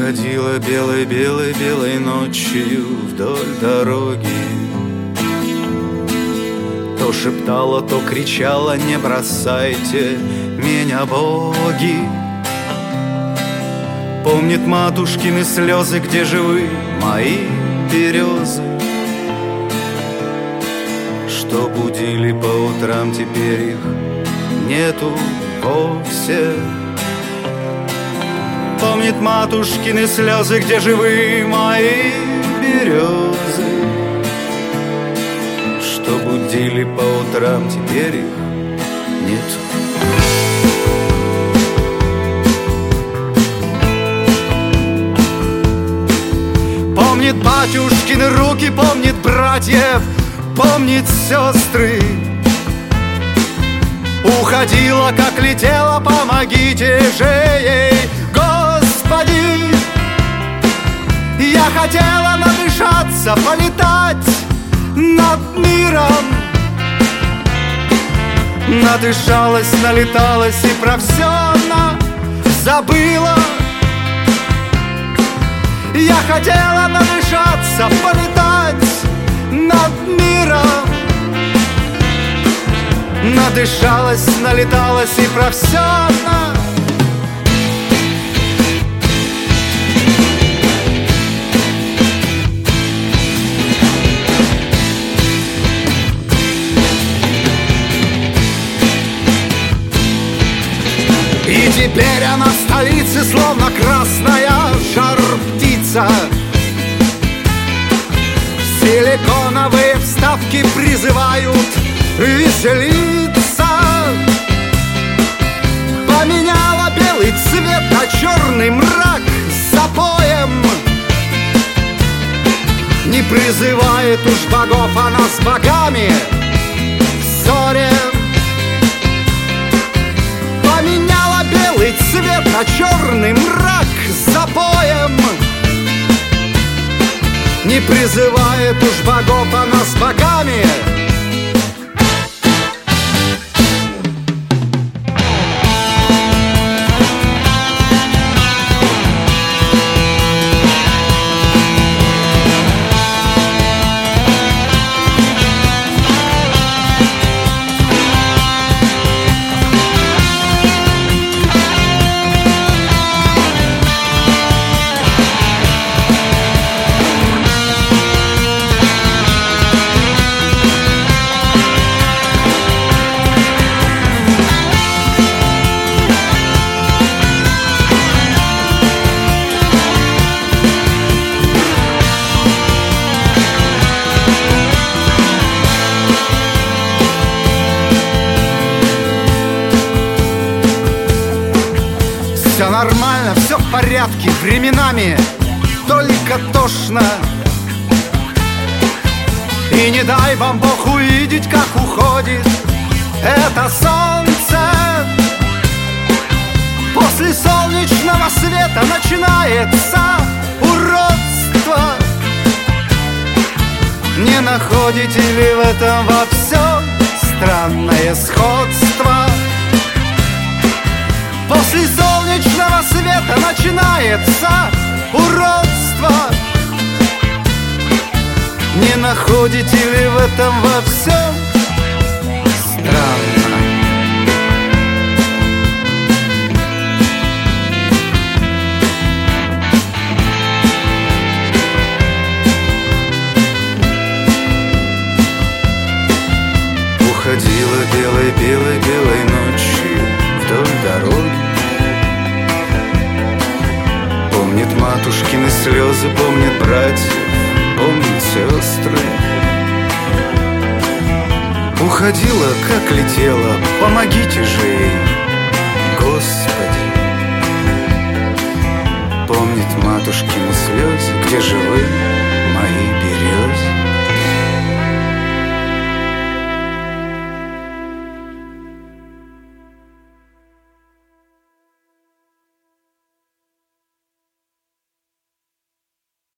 Уходила белой-белой-белой ночью вдоль дороги. То шептала, то кричала: не бросайте меня, боги. Помнит матушкины слезы, где живы мои березы, что будили по утрам, теперь их нету вовсе. Помнит матушкины слезы, где живы мои березы, что будили по утрам, теперь их нету. Помнит батюшкины руки, помнит братьев, помнит сестры. Уходила, как летела, помогите же ей, Господи. Я хотела надышаться, полетать над миром. Надышалась, налеталась и про все забыла. Я хотела надышаться, полетать над миром. Надышалась, налеталась и про все И теперь она в столице, словно красная жар-птица. Силиконовые вставки призывают веселиться. Поменяла белый цвет на черный мрак с запоем. Не призывает уж богов она с богами в ссоре. Поменяла белый цвет на черный мрак с запоем. Не призывает уж богов она с богами. Все нормально, все в порядке, временами только тошно. И не дай вам Бог увидеть, как уходит это солнце. После солнечного света начинается уродство. Не находите ли в этом во всем странное сходство? После солнечного света начинается уродство. Не находите ли в этом во всем странно? Уходила белой-белой-белой ночью вдоль дороги. Помнит матушкины слезы, помнит братьев, помнит сестры. Уходила, как летела, помогите же ей, Господи. Помнит матушкины слезы, где живы